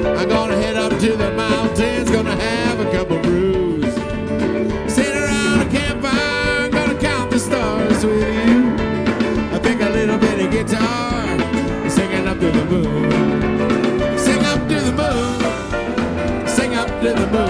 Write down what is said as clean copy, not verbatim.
I'm gonna head up to the mountains, gonna have a couple brews. Sit around a campfire, gonna count the stars with you. I pick a little bit of guitar, singing up to the moon. Sing up to the moon, sing up to the moon.